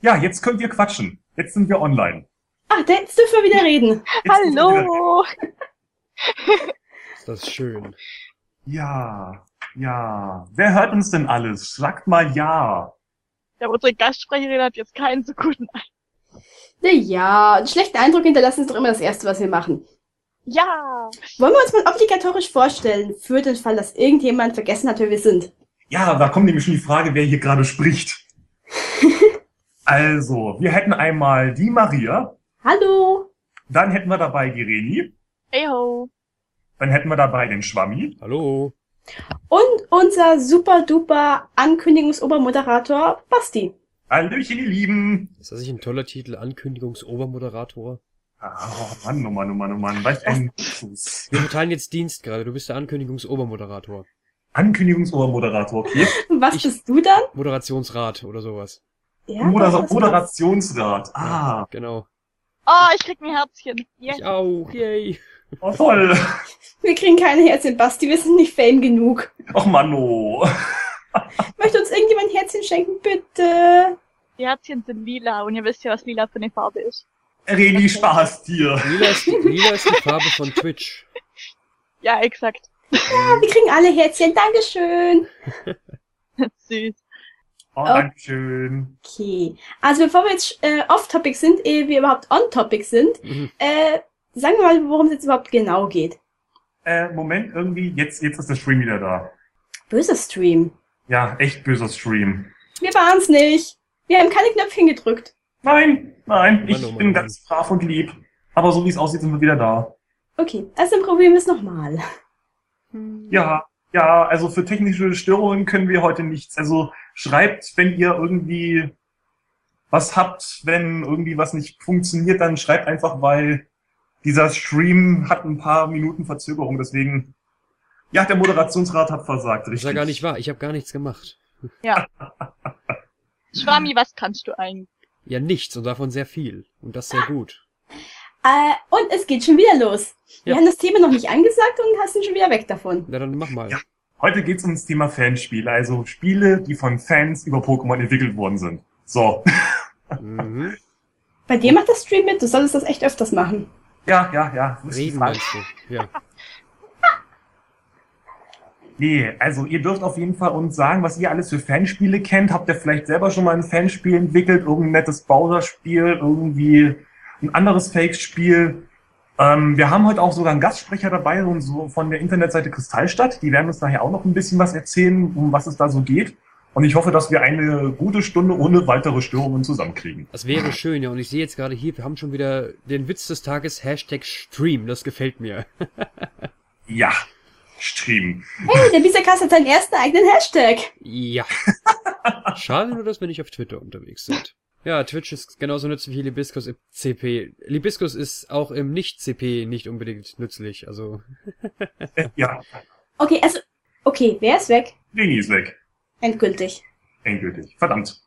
Ja, jetzt könnt ihr quatschen. Jetzt sind wir online. Ach, jetzt dürfen wir wieder reden. Jetzt dürfen wir wieder Hallo! Ist das schön. Ja, ja. Wer hört uns denn alles? Sagt mal ja. Ja, aber unsere Gastsprecherin hat jetzt keinen so guten Ja, einen schlechten Eindruck hinterlassen ist doch immer das Erste, was wir machen. Ja! Wollen wir uns mal obligatorisch vorstellen, für den Fall, dass irgendjemand vergessen hat, wer wir sind? Ja, da kommt nämlich schon die Frage, wer hier gerade spricht. Also, wir hätten einmal die Maria, Hallo. dann hätten wir dabei die Reni, Hey ho! dann hätten wir dabei den Schwammi, Hallo. Und unser super-duper Ankündigungsobermoderator Basti. Hallöchen, ihr Lieben. Ist das nicht ein toller Titel? Ankündigungsobermoderator? Oh Mann, oh Mann, oh Mann, oh Mann. Weißt ein Luxus. Wir verteilen jetzt Dienst gerade. Du bist der Ankündigungsobermoderator. Ankündigungsobermoderator, okay. Was Ich- bist du dann? Moderationsrat oder sowas. Ja, das passt. Moderationsrat. Ah, Genau. Oh, ich krieg ein Herzchen. Yes. Ich auch. Yay. oh, toll. Wir kriegen keine Herzchen, Basti, wir sind nicht fame genug. Och Mann, oh. Möchte uns irgendjemand ein Herzchen schenken, bitte? Die Herzchen sind lila und ihr wisst ja, was lila für eine Farbe ist. Reni, Spaß dir. Lila ist die Farbe von Twitch. Ja, exakt. Ja, wir kriegen alle Herzchen, Dankeschön. Süß. Oh, Dankeschön. Okay, also bevor wir jetzt off-topic sind, ehe wir überhaupt on-topic sind, Mhm. sagen wir mal, worum es jetzt überhaupt genau geht. Moment, irgendwie, jetzt ist der Stream wieder da. Böser Stream. Ja, echt böser Stream. Wir waren's nicht. Wir haben keine Knöpfchen gedrückt. Nein, Mann, ich oh Mann, bin Mann. ganz brav und lieb. Aber so wie es aussieht, sind wir wieder da. Okay, also dann probieren wir es nochmal. Ja, also für technische Störungen können wir heute nichts. Also schreibt, wenn ihr irgendwie was habt, wenn irgendwie was nicht funktioniert, dann schreibt einfach, weil dieser Stream hat ein paar Minuten Verzögerung. Deswegen, ja, der Moderationsrat hat versagt, Das ist richtig. ja gar nicht wahr. Ich habe gar nichts gemacht. Schwami, was kannst du eigentlich? Ja, nichts und davon sehr viel. Und das sehr gut. Und es geht schon wieder los. Wir Ja. haben das Thema noch nicht angesagt und sind schon wieder weg davon. Na dann mach mal. Ja. Heute geht's ums Thema Fanspiele, also Spiele, die von Fans über Pokémon entwickelt worden sind. So. Mhm. Bei dir macht das Stream mit, du solltest das echt öfters machen. Ja. Das ist die Reden Frage. meinst du? Ja. Nee, also ihr dürft auf jeden Fall uns sagen, was ihr alles für Fanspiele kennt. Habt ihr vielleicht selber schon mal ein Fanspiel entwickelt? Irgendein nettes Bowser-Spiel? Irgendwie ein anderes Fake-Spiel? Wir haben heute auch sogar einen Gastsprecher dabei, so von der Internetseite Kristallstadt. Die werden uns nachher auch noch ein bisschen was erzählen, um was es da so geht. Und ich hoffe, dass wir eine gute Stunde ohne weitere Störungen zusammenkriegen. Das wäre schön, ja. Und ich sehe jetzt gerade hier, wir haben schon wieder den Witz des Tages, #Stream. Das gefällt mir. Ja, Stream. Hey, der Bisacast hat seinen ersten eigenen Hashtag. Ja. Schade nur, dass wir nicht auf Twitter unterwegs sind. Ja, Twitch ist genauso nützlich wie Libiscus im CP. Libiscus ist auch im Nicht-CP nicht unbedingt nützlich, also... Ja, Okay, wer ist weg? Reni ist weg. Endgültig. Endgültig. Verdammt.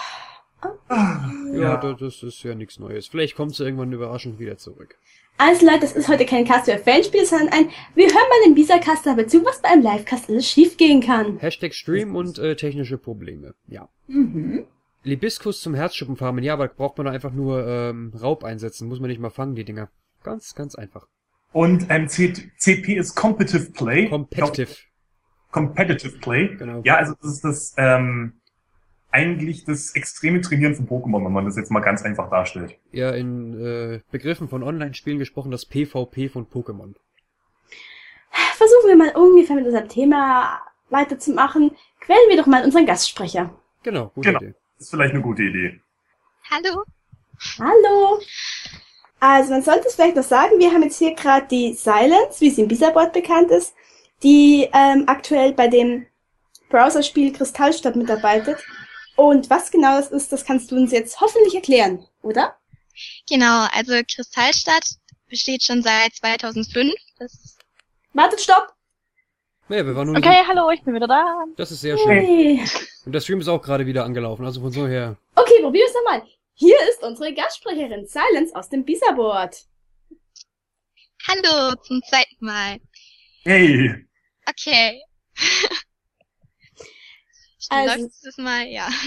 Ja, das ist ja nichts Neues. Vielleicht kommt sie irgendwann überraschend wieder zurück. Also Leute, das ist heute kein Cast für Fanspiel, sondern wir hören mal den Bisacast dabei zu, was bei einem Livecast alles schiefgehen kann. #Stream und technische Probleme, ja. Mhm. Libiscus zum Herzschuppen farmen, ja, aber braucht man da einfach nur Raub einsetzen, muss man nicht mal fangen, die Dinger. Ganz, ganz einfach. Und CP ist Competitive Play. Competitive, Competitive Play. genau. Ja, also das ist das eigentlich das extreme Trainieren von Pokémon, wenn man das jetzt mal ganz einfach darstellt. Ja, in Begriffen von Online-Spielen gesprochen, das PvP von Pokémon. Versuchen wir mal ungefähr mit unserem Thema weiterzumachen. Quälen wir doch mal unseren Gastsprecher. Genau, gute Genau. Idee. Das ist vielleicht eine gute Idee. Hallo? Hallo! Also man sollte es vielleicht noch sagen, wir haben jetzt hier gerade die Silence, wie sie im Bisa-Board bekannt ist, die aktuell bei dem Browserspiel Kristallstadt mitarbeitet. Und was genau das ist, das kannst du uns jetzt hoffentlich erklären, oder? Genau, also Kristallstadt besteht schon seit 2005. Wartet, stopp! Ja, wir waren nur Okay, hallo, ich bin wieder da. Das ist sehr schön. Hey. Und der Stream ist auch gerade wieder angelaufen, also von so her. Okay, probieren wir es nochmal. Hier ist unsere Gastsprecherin Silence aus dem Bisa-Board. Hallo, zum zweiten Mal. Hey! Okay. Also- Letztes Mal, ja.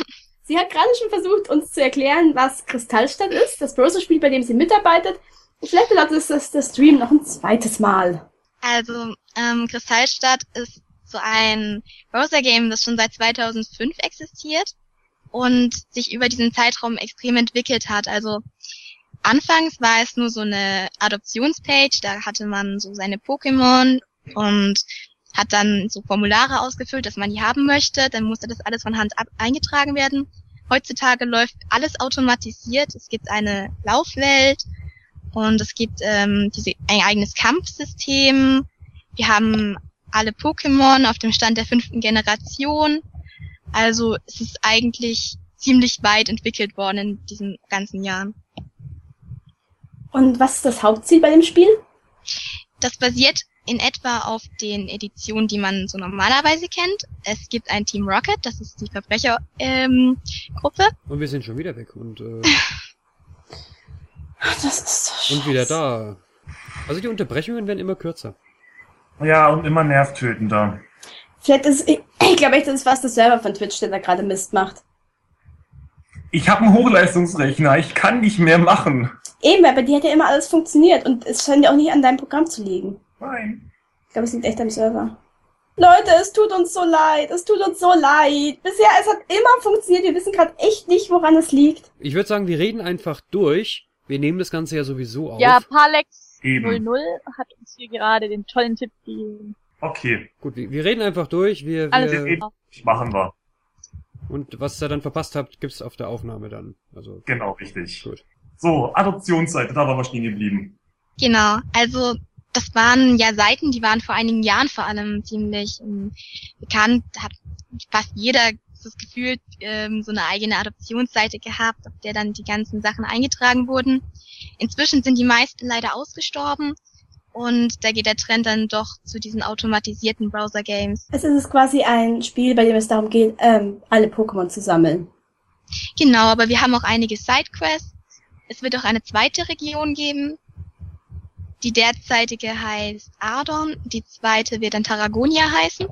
Sie hat gerade schon versucht, uns zu erklären, was Kristallstadt ist, das Browser-Spiel, bei dem sie mitarbeitet. Und vielleicht erlaubt es der Stream noch ein zweites Mal. Also, Kristallstadt ist so ein Browser-Game, das schon seit 2005 existiert und sich über diesen Zeitraum extrem entwickelt hat. Also, anfangs war es nur so eine Adoptionspage, da hatte man so seine Pokémon und hat dann so Formulare ausgefüllt, dass man die haben möchte. Dann musste das alles von Hand eingetragen werden. Heutzutage läuft alles automatisiert. Es gibt eine Laufwelt und es gibt ein eigenes Kampfsystem. Wir haben alle Pokémon auf dem Stand der 5. Generation. Also es ist eigentlich ziemlich weit entwickelt worden in diesen ganzen Jahren. Und was ist das Hauptziel bei dem Spiel? Das basiert in etwa auf den Editionen, die man so normalerweise kennt. Es gibt ein Team Rocket, das ist die Verbrechergruppe. Und wir sind schon wieder weg und Das ist so scheiße. und wieder da. Also die Unterbrechungen werden immer kürzer. Ja, und immer nervtötender. Vielleicht ist, ich glaube echt, das ist fast der Server von Twitch, der da gerade Mist macht. Ich habe einen Hochleistungsrechner, ich kann nicht mehr machen. Eben, weil bei dir hat ja immer alles funktioniert und es scheint ja auch nicht an deinem Programm zu liegen. Nein. Ich glaube, es liegt echt am Server. Leute, es tut uns so leid. Es tut uns so leid. Bisher, es hat immer funktioniert. Wir wissen gerade echt nicht, woran es liegt. Ich würde sagen, wir reden einfach durch. Wir nehmen das Ganze ja sowieso auf. Ja, Palex Eben. 00 hat uns hier gerade den tollen Tipp gegeben. Okay, Gut, wir reden einfach durch. Alles machen wir. Und was ihr dann verpasst habt, gibt's auf der Aufnahme dann. Also Genau, richtig. gut. So, Adoptionsseite, da waren wir stehen geblieben. Genau, also das waren ja Seiten, die waren vor einigen Jahren vor allem ziemlich bekannt. Hat fast jeder das Gefühl, so eine eigene Adoptionsseite gehabt, auf der dann die ganzen Sachen eingetragen wurden. Inzwischen sind die meisten leider ausgestorben und da geht der Trend dann doch zu diesen automatisierten Browser-Games. Es ist quasi ein Spiel, bei dem es darum geht, alle Pokémon zu sammeln. Genau, aber wir haben auch einige Sidequests. Es wird auch eine zweite Region geben. Die derzeitige heißt Ardon, die zweite wird dann Tarragonia heißen.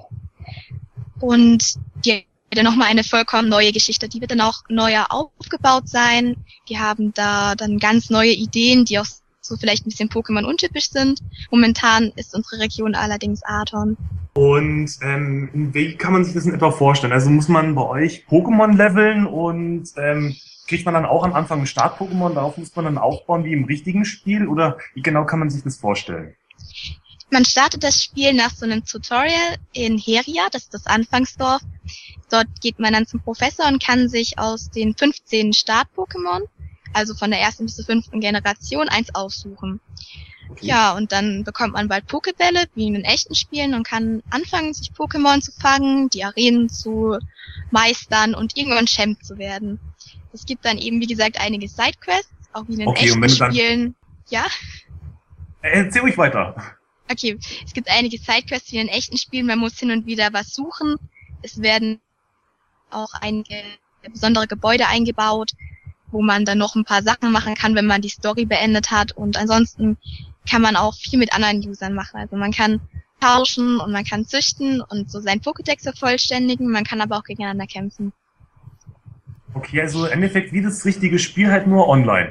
Und die hat dann nochmal eine vollkommen neue Geschichte. Die wird dann auch neuer aufgebaut sein. Die haben da dann ganz neue Ideen, die auch so vielleicht ein bisschen Pokémon untypisch sind. Momentan ist unsere Region allerdings Ardon. Und wie kann man sich das in etwa vorstellen? Also muss man bei euch Pokémon leveln und kriegt man dann auch am Anfang ein Start-Pokémon, darauf muss man dann aufbauen wie im richtigen Spiel? Oder wie genau kann man sich das vorstellen? Man startet das Spiel nach so einem Tutorial in Heria, das ist das Anfangsdorf. Dort geht man dann zum Professor und kann sich aus den 15 Start-Pokémon, also von der 1. bis zur 5. Generation, eins aussuchen. Okay. Ja, und dann bekommt man bald Pokébälle, wie in den echten Spielen, und kann anfangen, sich Pokémon zu fangen, die Arenen zu meistern und irgendwann Champ zu werden. Es gibt dann eben, wie gesagt, einige Sidequests, auch wie in den Okay, und echten wenn du dann- Spielen. Ja? Erzähl ruhig weiter. Okay, es gibt einige Sidequests wie in den echten Spielen, man muss hin und wieder was suchen. Es werden auch einige besondere Gebäude eingebaut, wo man dann noch ein paar Sachen machen kann, wenn man die Story beendet hat. Und ansonsten kann man auch viel mit anderen Usern machen. Also man kann tauschen und man kann züchten und so sein Pokédex vervollständigen. Man kann aber auch gegeneinander kämpfen. Okay, also im Endeffekt wie das richtige Spiel, halt nur online.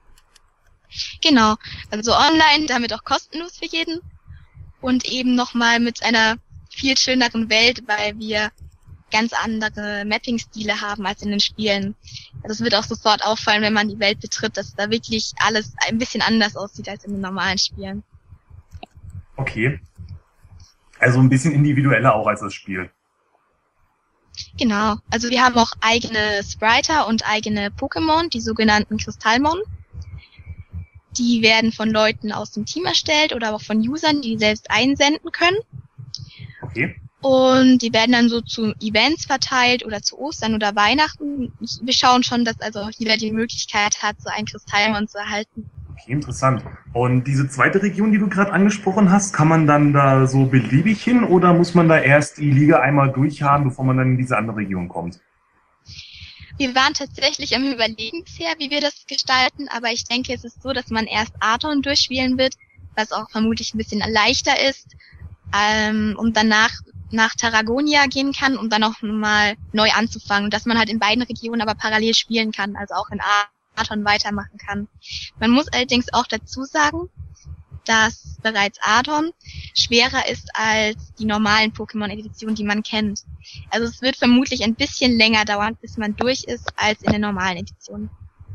Genau, also online, damit auch kostenlos für jeden. Und eben nochmal mit einer viel schöneren Welt, weil wir ganz andere Mapping-Stile haben als in den Spielen. Also es wird auch sofort auffallen, wenn man die Welt betritt, dass da wirklich alles ein bisschen anders aussieht als in den normalen Spielen. Okay. Also ein bisschen individueller auch als das Spiel. Genau, also wir haben auch eigene Spriter und eigene Pokémon, die sogenannten Kristallmon. Die werden von Leuten aus dem Team erstellt oder auch von Usern, die selbst einsenden können. Okay. Und die werden dann so zu Events verteilt oder zu Ostern oder Weihnachten. Wir schauen schon, dass also auch jeder die Möglichkeit hat, so einen Kristallmon zu erhalten. Okay, interessant. Und diese zweite Region, die du gerade angesprochen hast, kann man dann da so beliebig hin oder muss man da erst die Liga einmal durchhaben, bevor man dann in diese andere Region kommt? Wir waren tatsächlich am Überlegen bisher, wie wir das gestalten, aber ich denke, es ist so, dass man erst Ardon durchspielen wird, was auch vermutlich ein bisschen leichter ist. Und danach nach Tarragonia gehen kann, um dann auch mal neu anzufangen, dass man halt in beiden Regionen aber parallel spielen kann, also auch in Ardon weitermachen kann. Man muss allerdings auch dazu sagen, dass bereits Ardon schwerer ist als die normalen Pokémon-Editionen, die man kennt. Also es wird vermutlich ein bisschen länger dauern, bis man durch ist, als in den normalen Editionen.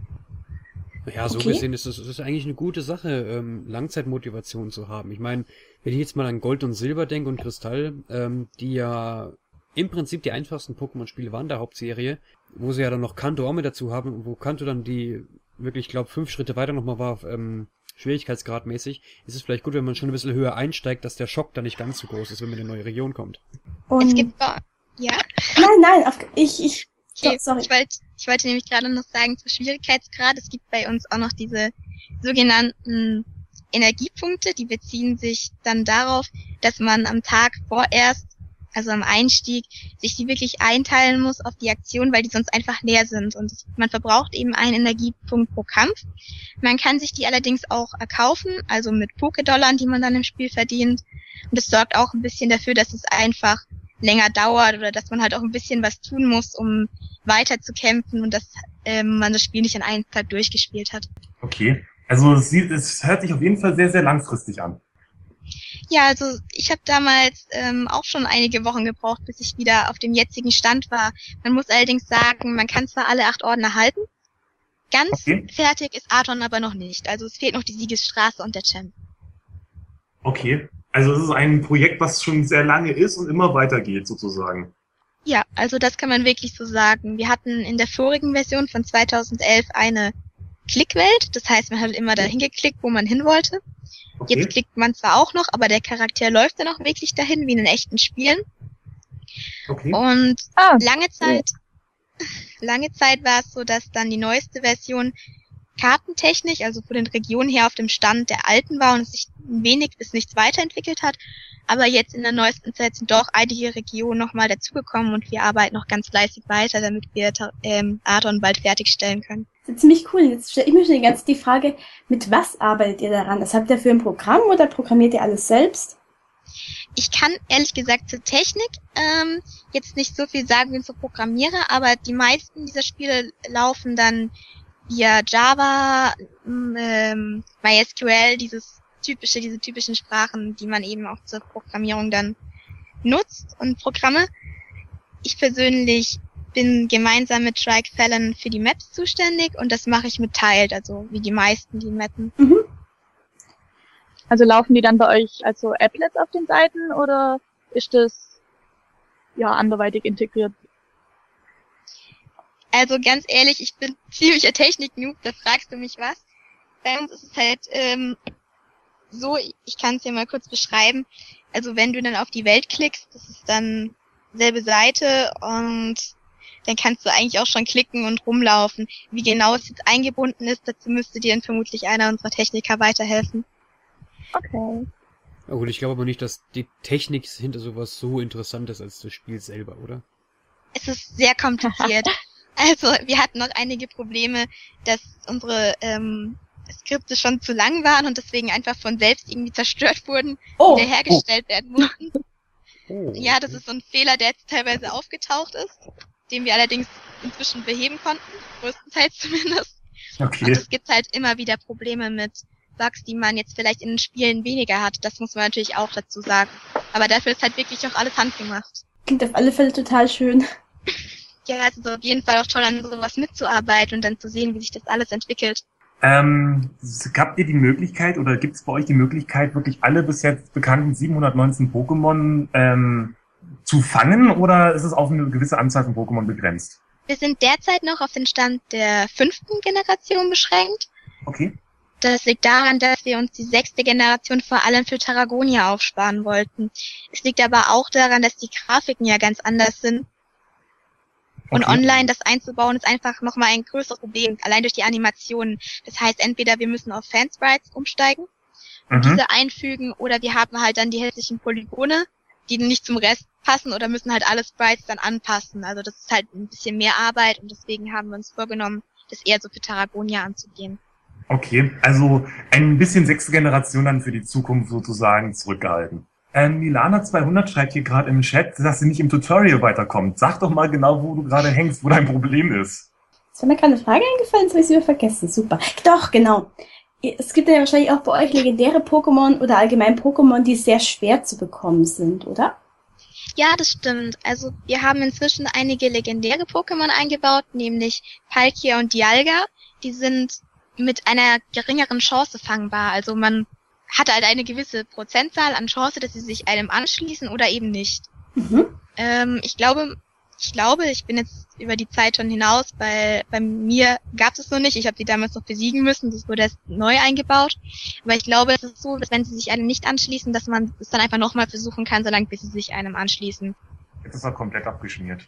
Ja, so gesehen ist es eigentlich eine gute Sache, Langzeitmotivation zu haben. Ich meine, wenn ich jetzt mal an Gold und Silber denke und Kristall, die ja im Prinzip die einfachsten Pokémon-Spiele waren der Hauptserie, wo sie ja dann noch Kanto auch mit dazu haben und wo Kanto dann die wirklich, glaube 5 Schritte weiter nochmal war, schwierigkeitsgradmäßig, ist es vielleicht gut, wenn man schon ein bisschen höher einsteigt, dass der Schock dann nicht ganz so groß ist, wenn man in eine neue Region kommt. Und Es gibt ja. nein, Okay, sorry. ich wollte nämlich gerade noch sagen, zu Schwierigkeitsgrad, es gibt bei uns auch noch diese sogenannten Energiepunkte, die beziehen sich dann darauf, dass man am Tag vorerst, also am Einstieg, sich die wirklich einteilen muss auf die Aktion, weil die sonst einfach leer sind. Und man verbraucht eben einen Energiepunkt pro Kampf. Man kann sich die allerdings auch erkaufen, also mit Pokédollarn, die man dann im Spiel verdient. Und das sorgt auch ein bisschen dafür, dass es einfach länger dauert oder dass man halt auch ein bisschen was tun muss, um weiter zu kämpfen und dass man das Spiel nicht an einem Tag durchgespielt hat. Okay. Also es hört sich auf jeden Fall sehr, sehr langfristig an. Ja, also ich habe damals auch schon einige Wochen gebraucht, bis ich wieder auf dem jetzigen Stand war. Man muss allerdings sagen, man kann zwar alle 8 Orden erhalten, ganz fertig ist Ardon aber noch nicht. Also es fehlt noch die Siegesstraße und der Champ. Okay. Also es ist ein Projekt, was schon sehr lange ist und immer weitergeht, sozusagen. Ja, also das kann man wirklich so sagen. Wir hatten in der vorigen Version von 2011 eine Klickwelt. Das heißt, man hat immer dahin geklickt, wo man hin wollte. Okay. Jetzt klickt man zwar auch noch, aber der Charakter läuft dann auch wirklich dahin, wie in den echten Spielen. Okay. Und lange Zeit war es so, dass dann die neueste Version kartentechnisch, also von den Regionen her auf dem Stand der alten war und es sich wenig bis nichts weiterentwickelt hat. Aber jetzt in der neuesten Zeit sind doch einige Regionen nochmal dazugekommen und wir arbeiten noch ganz fleißig weiter, damit wir Ardon bald fertigstellen können. Das ist ziemlich cool. Jetzt stelle ich mir schon die Frage, mit was arbeitet ihr daran? Das habt ihr für ein Programm oder programmiert ihr alles selbst? Ich kann ehrlich gesagt zur Technik jetzt nicht so viel sagen wie zur Programmierer, aber die meisten dieser Spiele laufen dann via Java, MySQL, diese typischen Sprachen, die man eben auch zur Programmierung dann nutzt und Programme. Ich persönlich bin gemeinsam mit Trike Fallon für die Maps zuständig und das mache ich mit Tiled, also wie die meisten, die mappen. Mhm. Also laufen die dann bei euch als so Applets auf den Seiten oder ist das ja anderweitig integriert? Also ganz ehrlich, ich bin ziemlicher Technik-Noob, da fragst du mich was. Bei uns ist es halt so, ich kann es dir mal kurz beschreiben. Also wenn du dann auf die Welt klickst, das ist dann selbe Seite und dann kannst du eigentlich auch schon klicken und rumlaufen. Wie genau es jetzt eingebunden ist, dazu müsste dir dann vermutlich einer unserer Techniker weiterhelfen. Okay. Ja gut, ich glaube aber nicht, dass die Technik hinter sowas so interessant ist als das Spiel selber, oder? Es ist sehr kompliziert. Also wir hatten noch einige Probleme, dass unsere Skripte schon zu lang waren und deswegen einfach von selbst irgendwie zerstört wurden, die hergestellt werden mussten. Ja, das ist so ein Fehler, der jetzt teilweise aufgetaucht ist, den wir allerdings inzwischen beheben konnten, größtenteils zumindest. Okay. Und es gibt halt immer wieder Probleme mit Bugs, die man jetzt vielleicht in den Spielen weniger hat. Das muss man natürlich auch dazu sagen. Aber dafür ist halt wirklich auch alles handgemacht. Klingt auf alle Fälle total schön. Ja, es ist auf jeden Fall auch toll, an sowas mitzuarbeiten und dann zu sehen, wie sich das alles entwickelt. Habt ihr die Möglichkeit oder gibt es bei euch die Möglichkeit, wirklich alle bis jetzt bekannten 719 Pokémon zu fangen oder ist es auf eine gewisse Anzahl von Pokémon begrenzt? Wir sind derzeit noch auf den Stand der 5. Generation beschränkt. Okay. Das liegt daran, dass wir uns die 6. Generation vor allem für Tarragonia aufsparen wollten. Es liegt aber auch daran, dass die Grafiken ja ganz anders sind. Und online das einzubauen ist einfach nochmal ein größeres Problem, allein durch die Animationen. Das heißt, entweder wir müssen auf Fansprites umsteigen und diese einfügen, oder wir haben halt dann die hässlichen Polygone, die nicht zum Rest passen, oder müssen halt alle Sprites dann anpassen. Also das ist halt ein bisschen mehr Arbeit und deswegen haben wir uns vorgenommen, das eher so für Tarragonia anzugehen. Okay, also ein bisschen 6. Generation dann für die Zukunft sozusagen zurückgehalten. Milana 200 schreibt hier gerade im Chat, dass sie nicht im Tutorial weiterkommt. Sag doch mal genau, wo du gerade hängst, wo dein Problem ist. Ist mir gerade eine Frage eingefallen, das habe ich wieder vergessen. Super. Doch, genau. Es gibt ja wahrscheinlich auch bei euch legendäre Pokémon oder allgemein Pokémon, die sehr schwer zu bekommen sind, oder? Ja, das stimmt. Also wir haben inzwischen einige legendäre Pokémon eingebaut, nämlich Palkia und Dialga. Die sind mit einer geringeren Chance fangbar. Also man hat halt eine gewisse Prozentzahl an Chance, dass sie sich einem anschließen oder eben nicht. Mhm. Ich glaube, ich bin jetzt über die Zeit schon hinaus, weil bei mir gab es noch nicht. Ich habe sie damals noch besiegen müssen. Das wurde erst neu eingebaut. Aber ich glaube, es ist so, dass wenn sie sich einem nicht anschließen, dass man es dann einfach nochmal versuchen kann, solange bis sie sich einem anschließen. Jetzt ist er komplett abgeschmiert.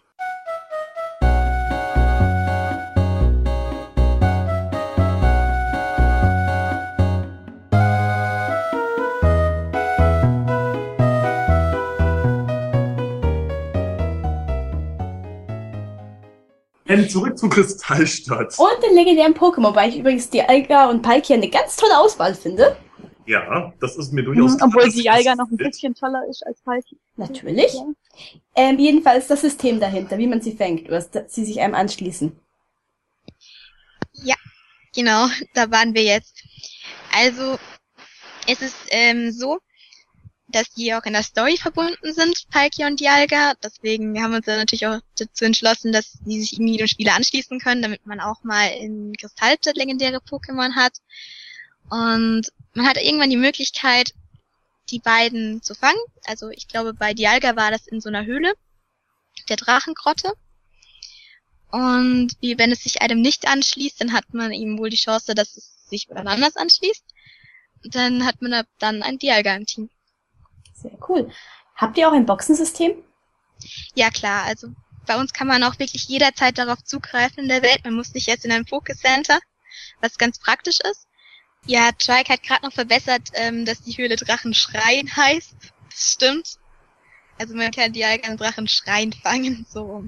Zurück zu Kristallstadt. Und den legendären Pokémon, weil ich übrigens Dialga und Palkia eine ganz tolle Auswahl finde. Ja, das ist mir durchaus klar. Obwohl Dialga noch ein bisschen toller ist als Palkia. Natürlich. Ja. Jedenfalls das System dahinter, wie man sie fängt, oder dass sie sich einem anschließen. Ja, genau, da waren wir jetzt. Also, es ist so, dass die auch in der Story verbunden sind, Palkia und Dialga. Deswegen haben wir uns dann natürlich auch dazu entschlossen, dass die sich irgendwie dem Spieler anschließen können, damit man auch mal in Kristallstadt legendäre Pokémon hat. Und man hat irgendwann die Möglichkeit, die beiden zu fangen. Also ich glaube, bei Dialga war das in so einer Höhle, der Drachengrotte. Und wenn es sich einem nicht anschließt, dann hat man eben wohl die Chance, dass es sich anders anschließt. Und dann hat man dann ein Dialga im Team. Sehr cool. Habt ihr auch ein Boxensystem? Ja klar, also bei uns kann man auch wirklich jederzeit darauf zugreifen in der Welt. Man muss nicht erst in einem Focus Center, was ganz praktisch ist. Ja, Trike hat gerade noch verbessert, dass die Höhle Drachenschreien heißt. Das stimmt. Also man kann Dialga und Drachenschreien fangen, so.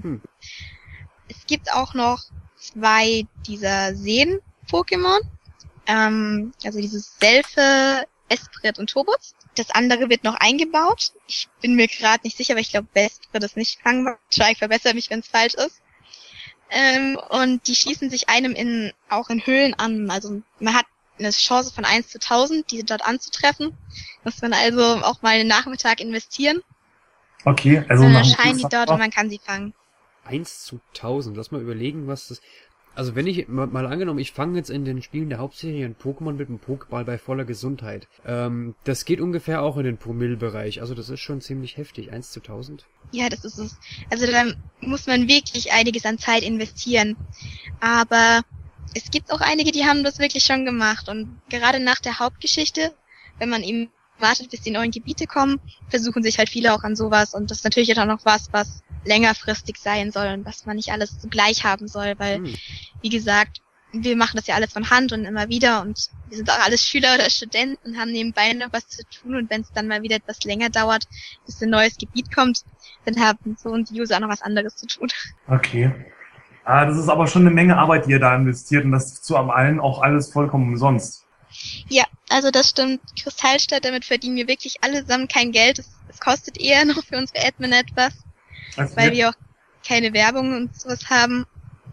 Es gibt auch noch 2 dieser Seen-Pokémon. Also dieses Selfe, Esprit und Torbutz. Das andere wird noch eingebaut. Ich bin mir gerade nicht sicher, aber ich glaube, Esprit ist nicht fangbar. Trike verbessert mich, wenn es falsch ist. Und die schließen sich einem auch in Höhlen an. Also man hat eine Chance von 1 zu 1000, diese dort anzutreffen. Muss man also auch mal einen Nachmittag investieren. Okay, also dann erscheinen die dort und man kann sie fangen. 1 zu 1000. Lass mal überlegen, was das... Also wenn ich mal angenommen, ich fange jetzt in den Spielen der Hauptserie ein Pokémon mit einem Pokéball bei voller Gesundheit. Das geht ungefähr auch in den Promille-Bereich. Also das ist schon ziemlich heftig. 1 zu 1000. Ja, das ist es. Also da muss man wirklich einiges an Zeit investieren. Aber es gibt auch einige, die haben das wirklich schon gemacht. Und gerade nach der Hauptgeschichte, wenn man eben wartet, bis die neuen Gebiete kommen, versuchen sich halt viele auch an sowas. Und das ist natürlich auch noch was längerfristig sein soll und was man nicht alles so gleich haben soll, weil, wie gesagt, wir machen das ja alles von Hand und immer wieder und wir sind auch alles Schüler oder Studenten und haben nebenbei noch was zu tun und wenn es dann mal wieder etwas länger dauert, bis ein neues Gebiet kommt, dann haben so und die User auch noch was anderes zu tun. Okay. Das ist aber schon eine Menge Arbeit, die ihr da investiert und das zu am allen auch alles vollkommen umsonst. Ja, also das stimmt. Kristallstadt, damit verdienen wir wirklich allesamt kein Geld. Es kostet eher noch für unsere Admin etwas. Weil wir auch keine Werbung und sowas haben.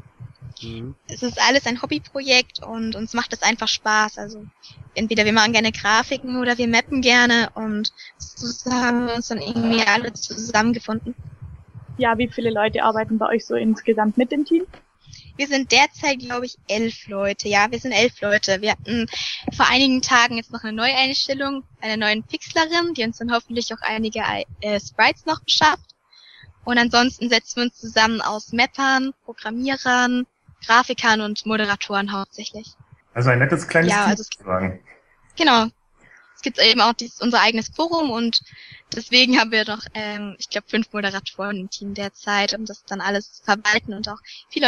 Es ist alles ein Hobbyprojekt und uns macht es einfach Spaß. Also entweder wir machen gerne Grafiken oder wir mappen gerne und so haben wir uns dann irgendwie alle zusammengefunden. Ja, wie viele Leute arbeiten bei euch so insgesamt mit dem Team? Wir sind derzeit, glaube ich, 11 Leute. Ja, wir sind 11 Leute. Wir hatten vor einigen Tagen jetzt noch eine Neueinstellung einer neuen Pixlerin, die uns dann hoffentlich auch einige Sprites noch beschafft. Und ansonsten setzen wir uns zusammen aus Mappern, Programmierern, Grafikern und Moderatoren hauptsächlich. Also ein nettes kleines Team, also sozusagen. Genau. Es gibt eben auch unser eigenes Forum und deswegen haben wir noch, ich glaube, 5 Moderatoren im Team derzeit, um das dann alles zu verwalten und auch viele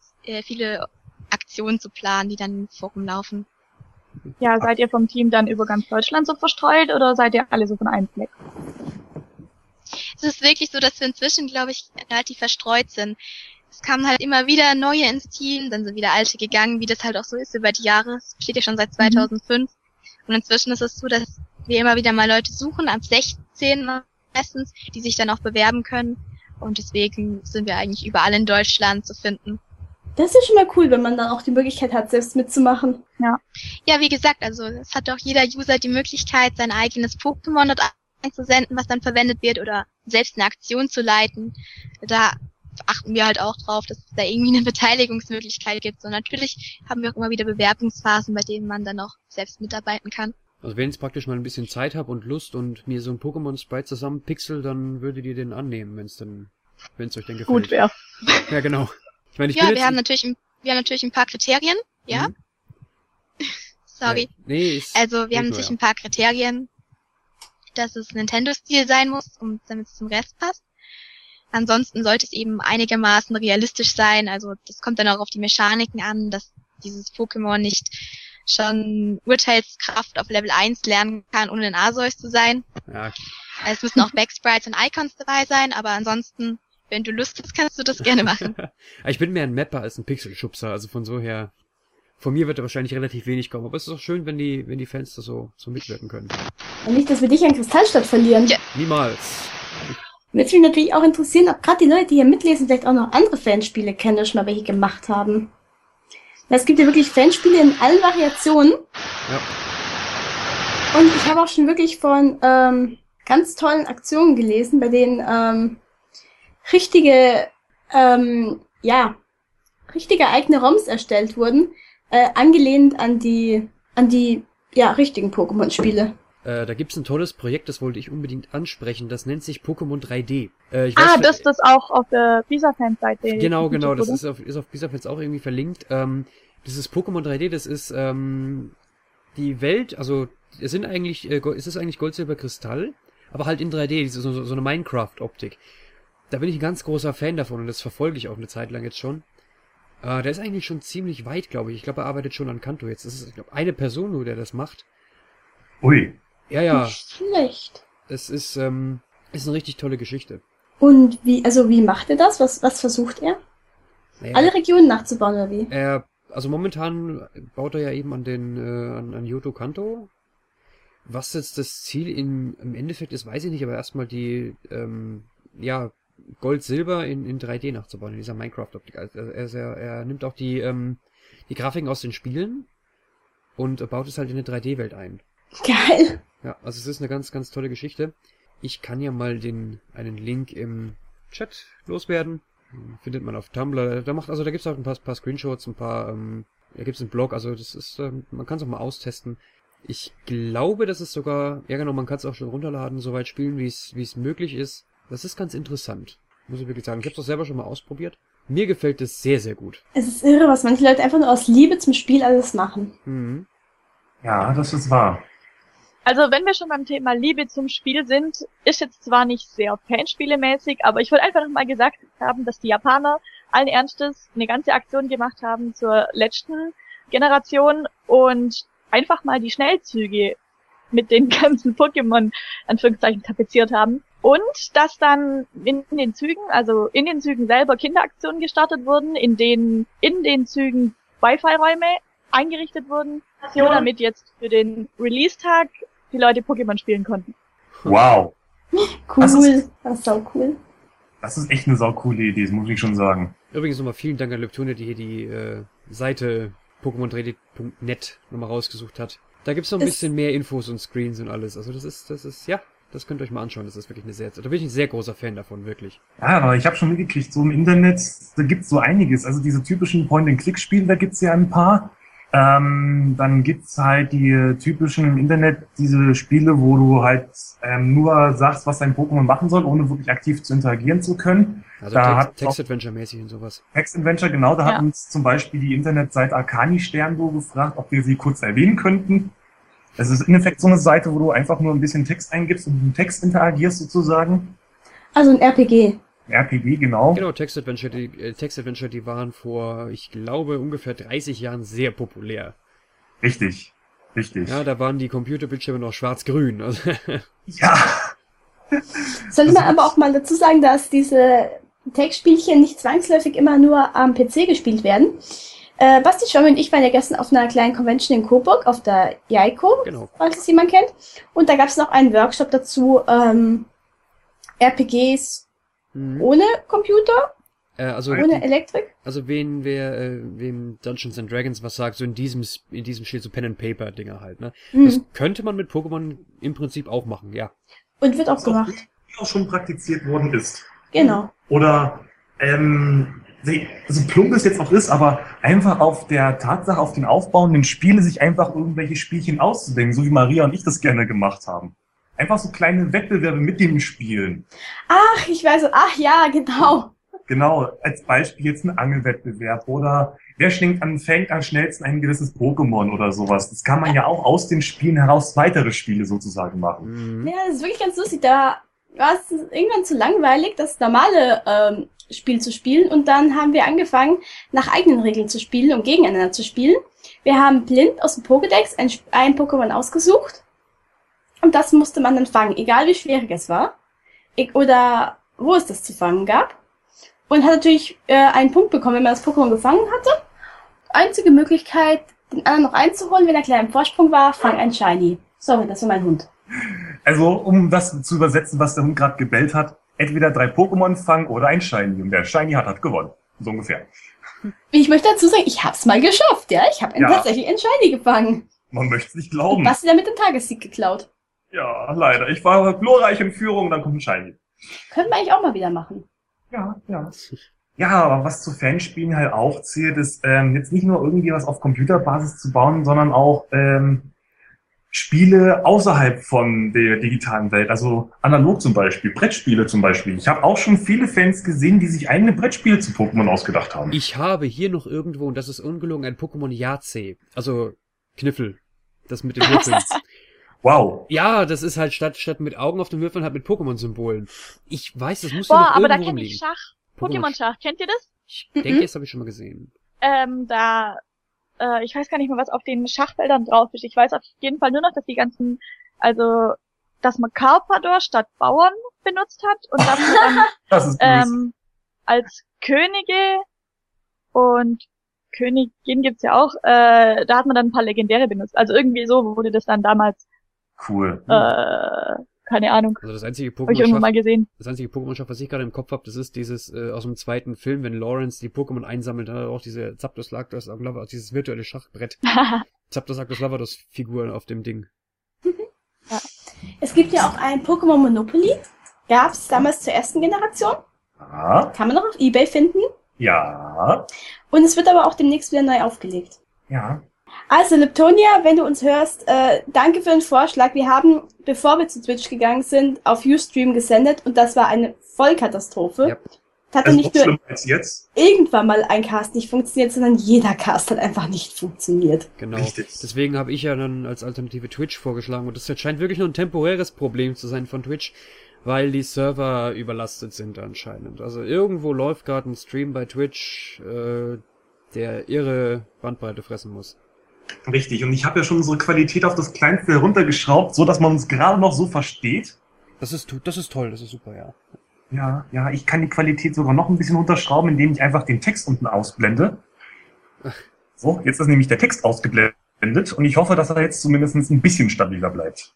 Aktionen zu planen, die dann im Forum laufen. Ja, seid ihr vom Team dann über ganz Deutschland so verstreut oder seid ihr alle so von einem Fleck? Es ist wirklich so, dass wir inzwischen, glaube ich, relativ verstreut sind. Es kamen halt immer wieder neue ins Team, dann sind wieder alte gegangen, wie das halt auch so ist über die Jahre. Es besteht ja schon seit 2005. Und inzwischen ist es so, dass wir immer wieder mal Leute suchen. Ab 10 meistens, die sich dann auch bewerben können. Und deswegen sind wir eigentlich überall in Deutschland zu finden. Das ist schon mal cool, wenn man dann auch die Möglichkeit hat, selbst mitzumachen. Ja, wie gesagt, also es hat auch jeder User die Möglichkeit, sein eigenes Pokémon dort einzusenden, was dann verwendet wird, oder selbst eine Aktion zu leiten. Da achten wir halt auch drauf, dass es da irgendwie eine Beteiligungsmöglichkeit gibt. Und natürlich haben wir auch immer wieder Bewerbungsphasen, bei denen man dann auch selbst mitarbeiten kann. Also wenn ich jetzt praktisch mal ein bisschen Zeit habe und Lust und mir so ein Pokémon-Sprite zusammenpixel, dann würdet ihr den annehmen, wenn es euch denn gefällt. Gut wäre. Ja, genau. Ich meine, wir haben natürlich ein paar Kriterien, ja. Mhm. Sorry. Nee, also wir haben natürlich ein paar Kriterien, dass es Nintendo-Stil sein muss, damit es zum Rest passt. Ansonsten sollte es eben einigermaßen realistisch sein. Also das kommt dann auch auf die Mechaniken an, dass dieses Pokémon nicht schon Urteilskraft auf Level 1 lernen kann, ohne ein Arceus zu sein. Ja. Also es müssen auch Backsprites und Icons dabei sein, aber ansonsten, wenn du Lust hast, kannst du das gerne machen. Ich bin mehr ein Mapper als ein Pixelschubser, also von so her, von mir wird da wahrscheinlich relativ wenig kommen, aber es ist auch schön, wenn die Fans da so mitwirken können. Und nicht, dass wir dich an Kristallstadt verlieren. Ja. Niemals. Würde mich natürlich auch interessieren, ob gerade die Leute, die hier mitlesen, vielleicht auch noch andere Fanspiele kennen, oder schon mal welche gemacht haben. Es gibt ja wirklich Fanspiele in allen Variationen. Ja. Und ich habe auch schon wirklich von ganz tollen Aktionen gelesen, bei denen richtige eigene ROMs erstellt wurden, angelehnt an die richtigen Pokémon-Spiele. Da gibt's ein tolles Projekt, das wollte ich unbedingt ansprechen, das nennt sich Pokémon 3D. Das ist auch auf der Bisa-Fans-Seite. Genau, das ist auf Bisa-Fans auch irgendwie verlinkt. Dieses Pokémon 3D, das ist die Welt, also es ist eigentlich Gold, Silber, Kristall, aber halt in 3D, so eine Minecraft-Optik. Da bin ich ein ganz großer Fan davon und das verfolge ich auch eine Zeit lang jetzt schon. Der ist eigentlich schon ziemlich weit, glaube ich. Ich glaube, er arbeitet schon an Kanto jetzt. Das ist, ich glaube, eine Person nur, der das macht. Ui. Ja. Nicht schlecht. Es ist eine richtig tolle Geschichte. Und wie macht er das? Was versucht er? Naja, Alle Regionen nachzubauen, oder wie? Also momentan baut er ja eben an Johto Kanto. Was jetzt das Ziel im Endeffekt ist, weiß ich nicht, aber erstmal die, Gold, Silber in 3D nachzubauen, in dieser Minecraft-Optik. Also er nimmt auch die Grafiken aus den Spielen und baut es halt in eine 3D-Welt ein. Geil. Ja, also es ist eine ganz, ganz tolle Geschichte. Ich kann ja mal einen Link im Chat loswerden. Findet man auf Tumblr. Da gibt's auch ein paar Screenshots, da gibt's einen Blog, also das ist, man kann es auch mal austesten. Ich glaube, das ist sogar, ja genau, man kann es auch schon runterladen, soweit spielen, wie es möglich ist. Das ist ganz interessant, muss ich wirklich sagen. Ich habe es auch selber schon mal ausprobiert. Mir gefällt es sehr, sehr gut. Es ist irre, was manche Leute einfach nur aus Liebe zum Spiel alles machen. Mhm. Ja, das ist wahr. Also wenn wir schon beim Thema Liebe zum Spiel sind, ist jetzt zwar nicht sehr Fanspielemäßig, aber ich wollte einfach noch mal gesagt haben, dass die Japaner allen Ernstes eine ganze Aktion gemacht haben zur letzten Generation und einfach mal die Schnellzüge mit den ganzen Pokémon Anführungszeichen tapeziert haben. Und dass dann in den Zügen selber Kinderaktionen gestartet wurden, in den Zügen Wi-Fi-Räume eingerichtet wurden, so damit jetzt für den Release-Tag die Leute Pokémon spielen konnten. Wow. Cool. Das ist sau cool. Das ist echt eine saukoole Idee, das muss ich schon sagen. Übrigens nochmal vielen Dank an Leptonia, die hier die Seite Pokémon3D.net nochmal rausgesucht hat. Da gibt's noch ein bisschen mehr Infos und Screens und alles. Also das ist, ja, das könnt ihr euch mal anschauen. Das ist wirklich da bin ich ein sehr großer Fan davon, wirklich. Ja, aber ich habe schon mitgekriegt, so im Internet, da gibt's so einiges. Also diese typischen Point-and-Click-Spiele, da gibt's ja ein paar. Dann gibt's halt die typischen im Internet, diese Spiele, wo du halt nur sagst, was dein Pokémon machen soll, ohne wirklich aktiv zu interagieren zu können. Also Text-Adventure-mäßig und sowas. Text-Adventure, genau, da hat uns zum Beispiel die Internetseite Arcani-Sternbo gefragt, ob wir sie kurz erwähnen könnten. Es ist im Endeffekt so eine Seite, wo du einfach nur ein bisschen Text eingibst und mit dem Text interagierst sozusagen. Also ein RPG. RPG, genau. Genau, Text-Adventure, die waren vor, ich glaube, ungefähr 30 Jahren sehr populär. Richtig. Ja, da waren die Computerbildschirme noch schwarz-grün. Also ja. Sollte man aber auch mal dazu sagen, dass diese Textspielchen nicht zwangsläufig immer nur am PC gespielt werden. Basti, Schwammi und ich waren ja gestern auf einer kleinen Convention in Coburg, auf der JAICO, falls es jemand kennt. Und da gab es noch einen Workshop dazu, RPGs ohne Computer, ohne Elektrik. Also wem Dungeons and Dragons was sagt, so in diesem Stil so Pen-and-Paper-Dinger halt, ne? Das könnte man mit Pokémon im Prinzip auch machen, ja. Und wird auch gemacht. Auch schon praktiziert worden ist. Genau. Oder, so plump es jetzt auch ist, aber einfach auf der Tatsache, auf den aufbauenden Spiele sich einfach irgendwelche Spielchen auszudenken, so wie Maria und ich das gerne gemacht haben. Einfach so kleine Wettbewerbe mit dem Spielen. Ach, ich weiß, ja, genau. Genau, als Beispiel jetzt ein Angelwettbewerb oder wer fängt am schnellsten ein gewisses Pokémon oder sowas. Das kann man ja auch aus den Spielen heraus weitere Spiele sozusagen machen. Ja, das ist wirklich ganz lustig. Da war es irgendwann zu langweilig, das normale Spiel zu spielen. Und dann haben wir angefangen, nach eigenen Regeln zu spielen und gegeneinander zu spielen. Wir haben blind aus dem Pokédex ein Pokémon ausgesucht. Und das musste man dann fangen, egal wie schwierig es war. Oder wo es das zu fangen gab. Und hat natürlich einen Punkt bekommen, wenn man das Pokémon gefangen hatte. Einzige Möglichkeit, den anderen noch einzuholen, wenn er klein im Vorsprung war, fang ein Shiny. Sorry, das war mein Hund. Also, um das zu übersetzen, was der Hund gerade gebellt hat, entweder 3 Pokémon fangen oder ein Shiny. Und wer Shiny hat gewonnen. So ungefähr. Ich möchte dazu sagen, ich hab's mal geschafft, ja. Ich habe tatsächlich ein Shiny gefangen. Man möchte es nicht glauben. Und Basti damit den Tagessieg geklaut. Ja, leider. Ich war glorreich in Führung, dann kommt ein Shiny. Können wir eigentlich auch mal wieder machen. Ja. Ja, aber was zu Fanspielen halt auch zählt, ist jetzt nicht nur irgendwie was auf Computerbasis zu bauen, sondern auch Spiele außerhalb von der digitalen Welt, also analog zum Beispiel, Brettspiele zum Beispiel. Ich habe auch schon viele Fans gesehen, die sich eigene Brettspiele zu Pokémon ausgedacht haben. Ich habe hier noch irgendwo, und das ist ungelogen, ein Pokémon Yahtzee, also Kniffel, das mit den Würfeln. Wow. Ja, das ist halt statt mit Augen auf den Würfeln halt mit Pokémon-Symbolen. Ich weiß, das muss ja noch aber da irgendwo kenne ich Schach. Pokémon-Schach. Kennt ihr das? Ich denke, das habe ich schon mal gesehen. Ich weiß gar nicht mehr, was auf den Schachfeldern drauf ist. Ich weiß auf jeden Fall nur noch, dass dass man Carpador statt Bauern benutzt hat und dass man dann als Könige und Königin gibt's ja auch, da hat man dann ein paar Legendäre benutzt. Also irgendwie so wurde das dann damals. Cool. Keine Ahnung. Also das einzige Hab ich irgendwann mal gesehen. Das einzige Pokémon-Schach, was ich gerade im Kopf habe, das ist dieses aus dem zweiten Film, wenn Lawrence die Pokémon einsammelt, dann hat er auch diese Zapdos, Lactos, Lavados, dieses virtuelle Schachbrett. Zapdos, Lactos, Lavados-Figuren auf dem Ding. Ja. Es gibt ja auch ein Pokémon Monopoly. Gab's damals zur ersten Generation. Ja. Kann man noch auf eBay finden. Ja. Und es wird aber auch demnächst wieder neu aufgelegt. Ja. Also, Liptonia, wenn du uns hörst, danke für den Vorschlag. Wir haben, bevor wir zu Twitch gegangen sind, auf Ustream gesendet und das war eine Vollkatastrophe. Ja. Es hatte nicht nur als jetzt. irgendwann mal ein Cast nicht funktioniert, sondern jeder Cast hat einfach nicht funktioniert. Genau. Richtig. Deswegen habe ich ja dann als Alternative Twitch vorgeschlagen und das scheint wirklich nur ein temporäres Problem zu sein von Twitch, weil die Server überlastet sind anscheinend. Also irgendwo läuft gerade ein Stream bei Twitch, der irre Bandbreite fressen muss. Richtig, und ich habe ja schon unsere Qualität auf das Kleinste heruntergeschraubt, so dass man uns gerade noch so versteht. Das ist toll, das ist super, ja. Ja, ich kann die Qualität sogar noch ein bisschen unterschrauben, indem ich einfach den Text unten ausblende. So, jetzt ist nämlich der Text ausgeblendet und ich hoffe, dass er jetzt zumindest ein bisschen stabiler bleibt.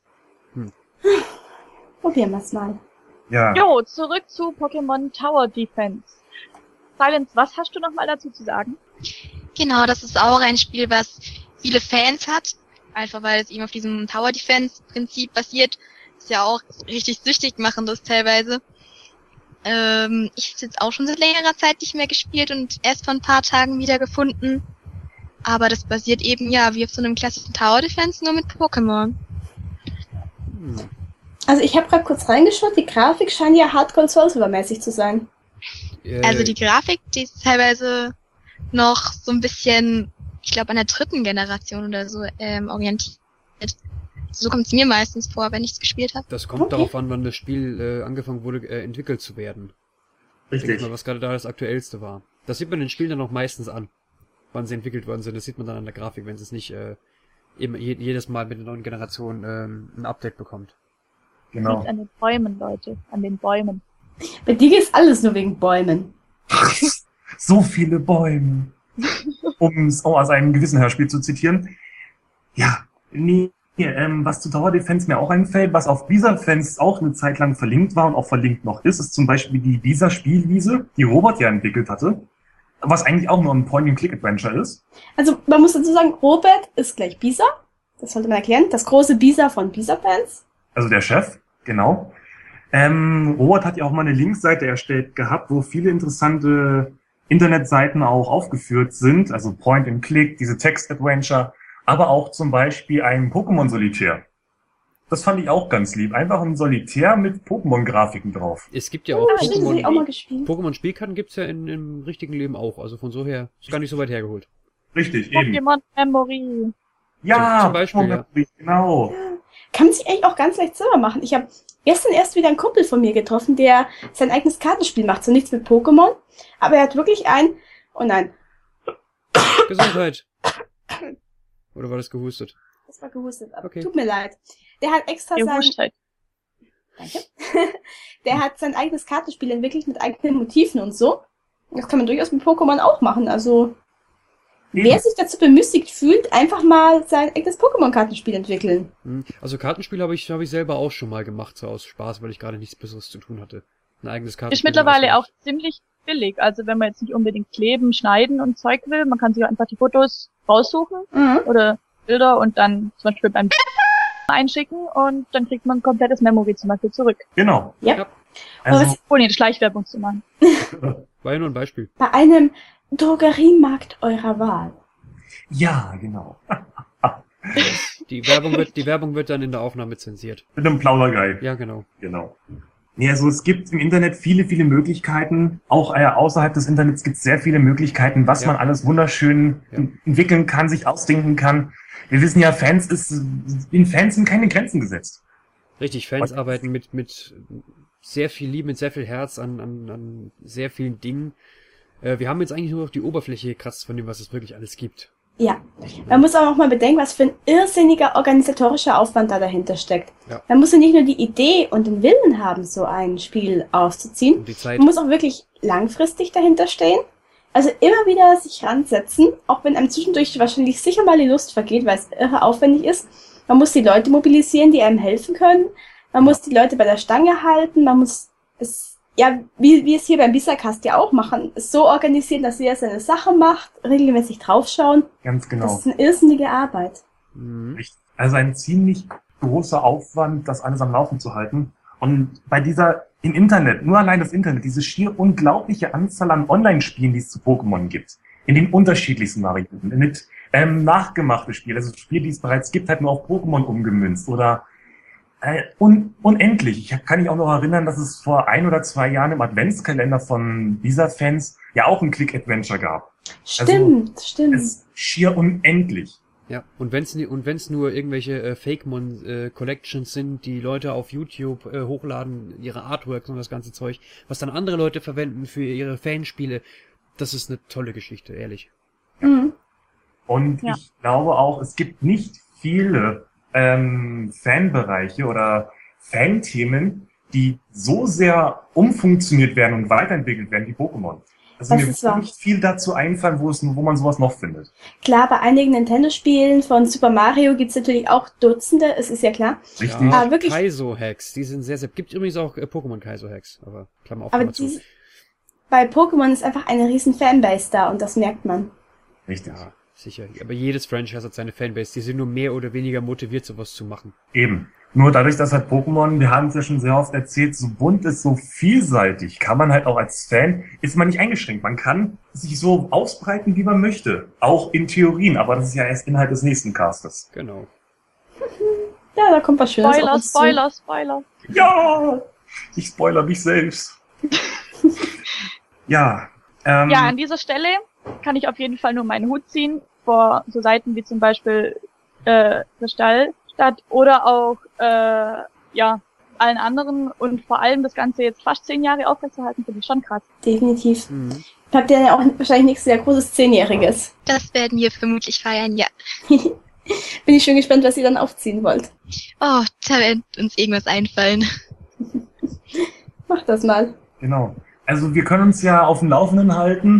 Probieren wir es mal. Ja. Jo, zurück zu Pokémon Tower Defense. Silence, was hast du noch mal dazu zu sagen? Genau, das ist auch ein Spiel, was viele Fans hat. Einfach weil es eben auf diesem Tower Defense Prinzip basiert. Ist ja auch richtig süchtig machen, das teilweise. Ich habe es jetzt auch schon seit längerer Zeit nicht mehr gespielt und erst vor ein paar Tagen wieder gefunden. Aber das basiert eben ja wie auf so einem klassischen Tower Defense, nur mit Pokémon. Also ich habe gerade kurz reingeschaut, die Grafik scheint ja Hardcore Soulsilver-mäßig zu sein. Also die Grafik, die ist teilweise noch so ein bisschen, ich glaube, an der 3. Generation oder so orientiert. So kommt es mir meistens vor, wenn ich es gespielt habe. Das kommt darauf an, wann das Spiel angefangen wurde, entwickelt zu werden. Richtig. Denk mal, was gerade da das Aktuellste war. Das sieht man den Spielen dann auch meistens an, wann sie entwickelt worden sind. Das sieht man dann an der Grafik, wenn es nicht jedes Mal mit der neuen Generation ein Update bekommt. Genau. Liegt an den Bäumen, Leute. An den Bäumen. Bei dir ist alles nur wegen Bäumen. So viele Bäume. um es auch aus einem gewissen Hörspiel zu zitieren. Ja, nee, was zu Tower Defense mir auch einfällt, was auf Blizzard-Fans auch eine Zeit lang verlinkt war und auch verlinkt noch ist zum Beispiel die Blizzard-Spielwiese, die Robert ja entwickelt hatte, was eigentlich auch nur ein Point-and-Click-Adventure ist. Also man muss dazu sagen, Robert ist gleich Bisa. Das sollte man erklären. Das große Bisa von Blizzard-Fans. Also der Chef, genau. Robert hat ja auch mal eine Linkseite erstellt gehabt, wo viele interessante Internetseiten auch aufgeführt sind, also Point-and-Click, diese Text-Adventure, aber auch zum Beispiel ein Pokémon-Solitär. Das fand ich auch ganz lieb. Einfach ein Solitär mit Pokémon-Grafiken drauf. Es gibt ja auch Pokémon-Spielkarten gibt's ja im richtigen Leben auch. Also von so her ist gar nicht so weit hergeholt. Richtig, eben. Pokémon Memory. Ja, zum Beispiel, ja. Ja. Genau. Kann man sich eigentlich auch ganz leicht selber machen. Ich habe gestern erst wieder einen Kumpel von mir getroffen, der sein eigenes Kartenspiel macht. So nichts mit Pokémon. Aber er hat wirklich oh nein, Gesundheit. Oder war das gehustet? das war gehustet. Aber Okay. tut mir leid. Der hat extra Ihr sein... Wurschtheit. Danke. Der hat sein eigenes Kartenspiel entwickelt mit eigenen Motiven und so. Das kann man durchaus mit Pokémon auch machen. Also, wer sich dazu bemüßigt fühlt, einfach mal sein eigenes Pokémon-Kartenspiel entwickeln. Also Kartenspiel habe ich selber auch schon mal gemacht, so aus Spaß, weil ich gerade nichts Besseres zu tun hatte. Ein eigenes Kartenspiel. Ist mittlerweile auch ziemlich billig. Also wenn man jetzt nicht unbedingt kleben, schneiden und Zeug will, man kann sich auch einfach die Fotos raussuchen oder Bilder und dann zum Beispiel beim einschicken und dann kriegt man ein komplettes Memory zum Beispiel zurück. Genau. Ja. Also, Ohne die Schleichwerbung zu machen. War ja nur ein Beispiel. Bei einem Drogeriemarkt eurer Wahl. ja, genau. Die Werbung wird dann in der Aufnahme zensiert. Mit einem Plaudergeil. Ja, genau. Genau. Nee, also es gibt im Internet viele, viele Möglichkeiten. Auch außerhalb des Internets gibt es sehr viele Möglichkeiten, was man alles wunderschön entwickeln kann, sich ausdenken kann. Wir wissen ja, in Fans sind keine Grenzen gesetzt. Richtig, Fans arbeiten mit sehr viel Liebe, mit sehr viel Herz an sehr vielen Dingen. Wir haben jetzt eigentlich nur auf die Oberfläche gekratzt von dem, was es wirklich alles gibt. Ja, man muss aber auch mal bedenken, was für ein irrsinniger organisatorischer Aufwand da dahinter steckt. Ja. Man muss ja nicht nur die Idee und den Willen haben, so ein Spiel aufzuziehen. Und die Zeit. Man muss auch wirklich langfristig dahinter stehen. Also immer wieder sich ransetzen, auch wenn einem zwischendurch wahrscheinlich sicher mal die Lust vergeht, weil es irre aufwendig ist. Man muss die Leute mobilisieren, die einem helfen können. Man muss die Leute bei der Stange halten. Man muss es, ja, wie es hier beim Bisacast ja auch machen, es so organisieren, dass jeder seine Sache macht, regelmäßig draufschauen. Ganz genau. Das ist eine irrsinnige Arbeit. Also ein ziemlich großer Aufwand, das alles am Laufen zu halten. Und bei im Internet, nur allein das Internet, diese schier unglaubliche Anzahl an Online-Spielen, die es zu Pokémon gibt, in den unterschiedlichsten Varianten, mit nachgemachte Spiele, also Spiele, die es bereits gibt, halt nur auf Pokémon umgemünzt oder unendlich. Ich kann mich auch noch erinnern, dass es vor 1 oder 2 Jahren im Adventskalender von Blizzard-Fans ja auch ein Click-Adventure gab. Stimmt. Es ist schier unendlich. Ja, und wenn's nur irgendwelche Fake-Mon-Collections sind, die Leute auf YouTube hochladen, ihre Artworks und das ganze Zeug, was dann andere Leute verwenden für ihre Fanspiele, das ist eine tolle Geschichte, ehrlich. Und ich glaube auch, es gibt nicht viele Fanbereiche oder Fanthemen, die so sehr umfunktioniert werden und weiterentwickelt werden wie Pokémon. Also mir wird nicht viel dazu einfallen, wo man sowas noch findet. Klar, bei einigen Nintendo-Spielen von Super Mario gibt's natürlich auch Dutzende, es ist ja klar. Richtig. Ja, Aber wirklich, Kaizo-Hacks, die sind sehr, sehr... Gibt übrigens auch Pokémon Kaizo-Hacks, aber Klammer auf, aber Klammer zu. bei Pokémon ist einfach eine riesen Fanbase da und das merkt man. Richtig. Ja, sicher. Aber jedes Franchise hat seine Fanbase. Die sind nur mehr oder weniger motiviert, sowas zu machen. Eben. Nur dadurch, dass halt Pokémon, wir haben es ja schon sehr oft erzählt, so bunt ist, so vielseitig, kann man halt auch als Fan, ist man nicht eingeschränkt. Man kann sich so ausbreiten, wie man möchte. Auch in Theorien, aber das ist ja erst Inhalt des nächsten Castes. Genau. Ja, da kommt was Schönes auf uns zu. Spoiler. Ja! Ich spoiler mich selbst. Ja. Ja, an dieser Stelle kann ich auf jeden Fall nur meinen Hut ziehen vor so Seiten wie zum Beispiel Kristallstadt oder auch allen anderen und vor allem das Ganze jetzt fast 10 Jahre aufrechtzuerhalten, finde ich schon krass. Definitiv. Habt ihr ja auch wahrscheinlich nichts sehr großes 10-Jähriges. Das werden wir vermutlich feiern, ja. Bin ich schon gespannt, was ihr dann aufziehen wollt. Oh, da wird uns irgendwas einfallen. Macht das mal. Genau. Also wir können uns ja auf dem Laufenden halten.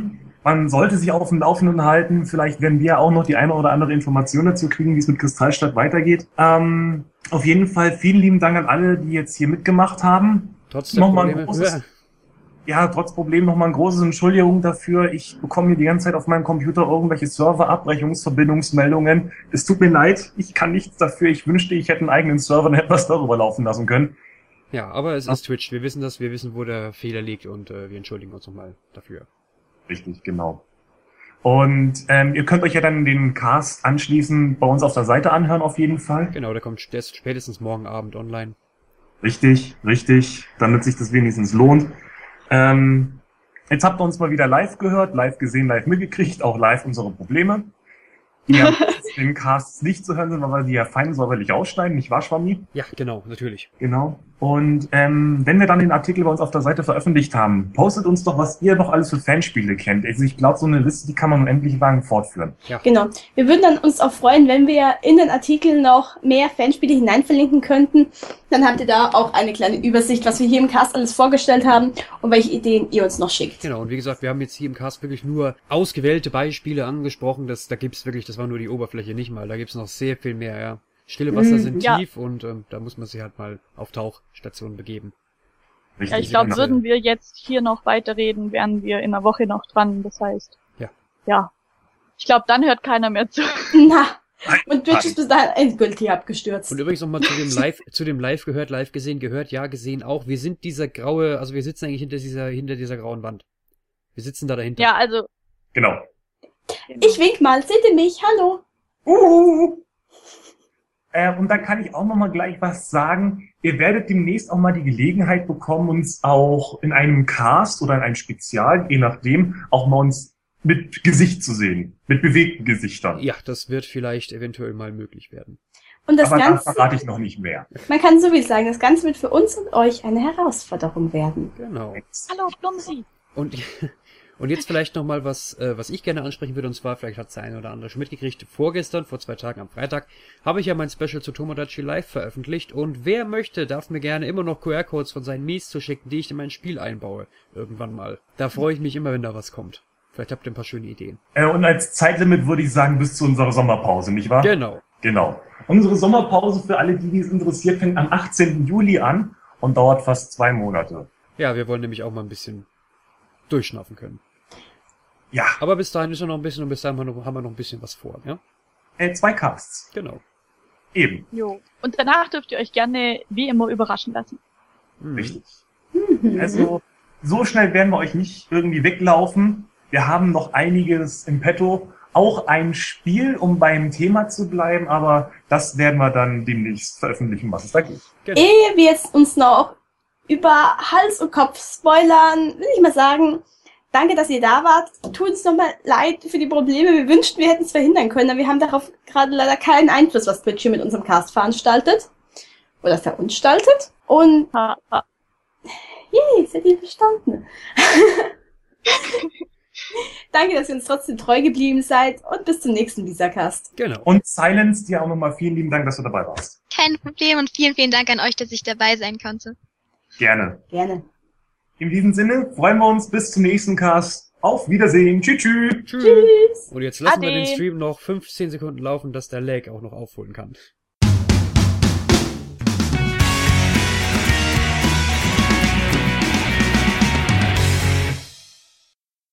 Man sollte sich auf dem Laufenden halten. Vielleicht werden wir auch noch die eine oder andere Information dazu kriegen, wie es mit Kristallstadt weitergeht. Auf jeden Fall vielen lieben Dank an alle, die jetzt hier mitgemacht haben. Trotz der Probleme. Trotz Problem nochmal ein großes Entschuldigung dafür. Ich bekomme hier die ganze Zeit auf meinem Computer irgendwelche Serverabbrechungsverbindungsmeldungen. Es tut mir leid, ich kann nichts dafür. Ich wünschte, ich hätte einen eigenen Server und hätte was darüber laufen lassen können. Ja, aber es ist Twitch. Wir wissen das, wir wissen, wo der Fehler liegt und wir entschuldigen uns nochmal dafür. Richtig, genau. Und ihr könnt euch ja dann den Cast anschließend bei uns auf der Seite anhören, auf jeden Fall. Genau, der kommt spätestens morgen Abend online. Richtig, damit sich das wenigstens lohnt. Jetzt habt ihr uns mal wieder live gehört, live gesehen, live mitgekriegt, auch live unsere Probleme. Die ja in den Casts nicht zu hören sind, weil wir die ja fein säuberlich ausschneiden, nicht wahr, Schwammi? Ja, genau, natürlich. Genau. Und wenn wir dann den Artikel bei uns auf der Seite veröffentlicht haben, postet uns doch, was ihr noch alles für Fanspiele kennt. Also ich glaube, so eine Liste, die kann man unendlich lang fortführen. Ja. Genau. Wir würden dann uns auch freuen, wenn wir in den Artikel noch mehr Fanspiele hineinverlinken könnten. Dann habt ihr da auch eine kleine Übersicht, was wir hier im Cast alles vorgestellt haben und welche Ideen ihr uns noch schickt. Genau, und wie gesagt, wir haben jetzt hier im Cast wirklich nur ausgewählte Beispiele angesprochen. Da gibt's wirklich, das war nur die Oberfläche nicht mal. Da gibt's noch sehr viel mehr, ja. Stille Wasser sind tief und da muss man sich halt mal auf Tauchstationen begeben. Richtig. Ja, ich glaube, würden wir jetzt hier noch weiterreden, wären wir in einer Woche noch dran. Das heißt, ja. Ich glaube, dann hört keiner mehr zu. Na, und Twitch ist bis dahin endgültig abgestürzt. Und übrigens nochmal zu dem Live gehört, live gesehen, gehört, ja, gesehen auch. Wir sind dieser graue, also wir sitzen eigentlich hinter dieser grauen Wand. Wir sitzen da dahinter. Ja, also. Genau. Ich wink mal, seht ihr mich? Hallo. Und da kann ich auch noch mal gleich was sagen. Ihr werdet demnächst auch mal die Gelegenheit bekommen, uns auch in einem Cast oder in einem Spezial, je nachdem, auch mal uns mit Gesicht zu sehen. Mit bewegten Gesichtern. Ja, das wird vielleicht eventuell mal möglich werden. Und das Aber Ganze, da verrate ich noch nicht mehr. Man kann so viel sagen, das Ganze wird für uns und euch eine Herausforderung werden. Genau. Hallo, Blumsi. Und jetzt vielleicht nochmal was ich gerne ansprechen würde, und zwar, vielleicht hat es der eine oder andere schon mitgekriegt, vor 2 Tagen am Freitag, habe ich ja mein Special zu Tomodachi Live veröffentlicht, und wer möchte, darf mir gerne immer noch QR-Codes von seinen Mies zuschicken, die ich in mein Spiel einbaue, irgendwann mal. Da freue ich mich immer, wenn da was kommt. Vielleicht habt ihr ein paar schöne Ideen. Und als Zeitlimit würde ich sagen, bis zu unserer Sommerpause, nicht wahr? Genau. Unsere Sommerpause, für alle, die es interessiert, fängt am 18. Juli an und dauert fast 2 Monate. Ja, wir wollen nämlich auch mal ein bisschen durchschnaufen können. Ja. Aber bis dahin ist noch ein bisschen, und bis dahin haben wir noch ein bisschen was vor, ja? 2 Casts. Genau. Eben. Jo. Und danach dürft ihr euch gerne wie immer überraschen lassen. Richtig. Also, so schnell werden wir euch nicht irgendwie weglaufen. Wir haben noch einiges im Petto. Auch ein Spiel, um beim Thema zu bleiben, aber das werden wir dann demnächst veröffentlichen, was es da gibt. Genau. Ehe wir jetzt uns noch über Hals und Kopf spoilern, will ich mal sagen, danke, dass ihr da wart. Tut uns nochmal leid für die Probleme. Wir wünschten, wir hätten es verhindern können, aber wir haben darauf gerade leider keinen Einfluss, was Twitch hier mit unserem Cast veranstaltet. Oder verunstaltet. Und seid ihr verstanden? Danke, dass ihr uns trotzdem treu geblieben seid, und bis zum nächsten Visacast. Genau. Und Silence, dir auch nochmal vielen lieben Dank, dass du dabei warst. Kein Problem, und vielen, vielen Dank an euch, dass ich dabei sein konnte. Gerne. Gerne. In diesem Sinne freuen wir uns bis zum nächsten Cast. Auf Wiedersehen. Tschüss. Tschüss. Und jetzt lassen wir den Stream noch 15 Sekunden laufen, dass der Lag auch noch aufholen kann.